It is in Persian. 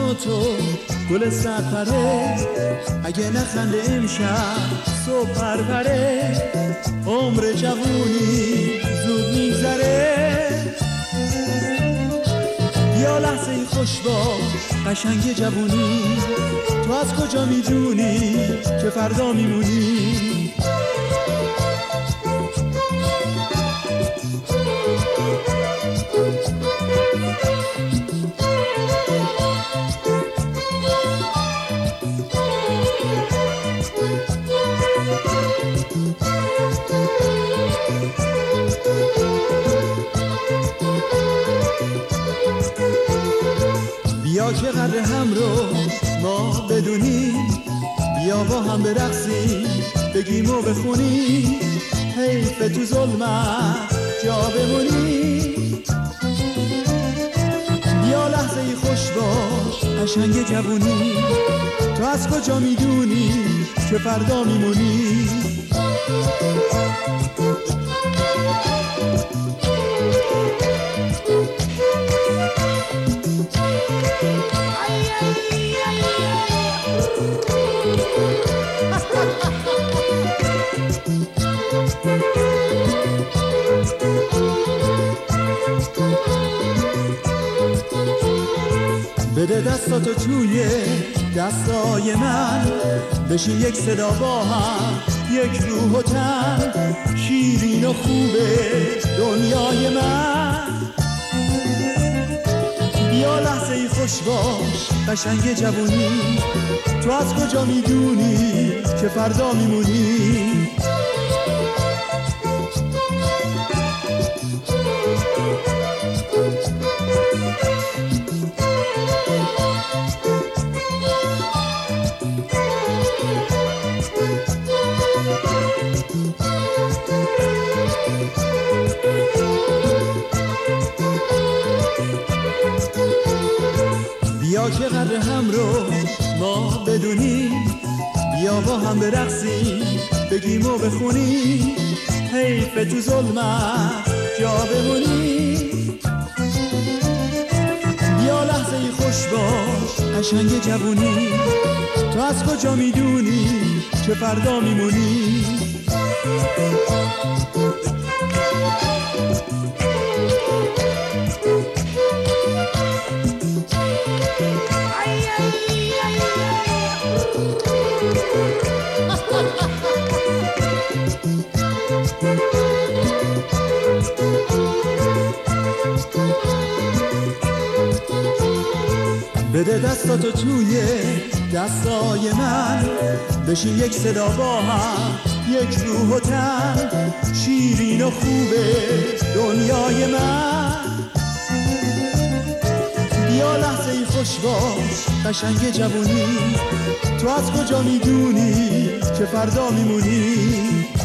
و تو گل سرپره، اگه نخنده امشب صبح پرپره، عمر جوونی زود میگذره. یا لحظه ای خوش باش قشنگ جوونی، تو از کجا میدونی که فردا میمونی؟ بیا که قدر هم رو ما بدونیم، بیا با هم برقصیم بگیم و بخونیم، حیف تو ظلمت جا بمونیم. بیا لحظه ای خوش باش قشنگ جوونی، تو از کجا میدونی که فردا میمونی؟ بده دستاتو توی دستای من، بشین یک صدا با هم یک روح و تن، شیرین و خوبه دنیای من. بیا لحظه ای خوش باش قشنگ جوونی، تو از کجا میدونی که فردا میمونی؟ بیا که قدر هم رو ما بدونیم، بیا با هم برقصیم بگیم و بخونیم، حیف تو ظلمت جا بمونیم. بیا لحظه ای خوش باش قشنگ جوونی، تو از کجا میدونی که فردا میمونی؟ بده دستاتو توی دستای من، بشین یک صدا با هم یک روح و تن، شیرین و خوبه دنیای من. بیا لحظه ای خوش باش قشنگ جوونی، تو از کجا میدونی که فردا میمونی؟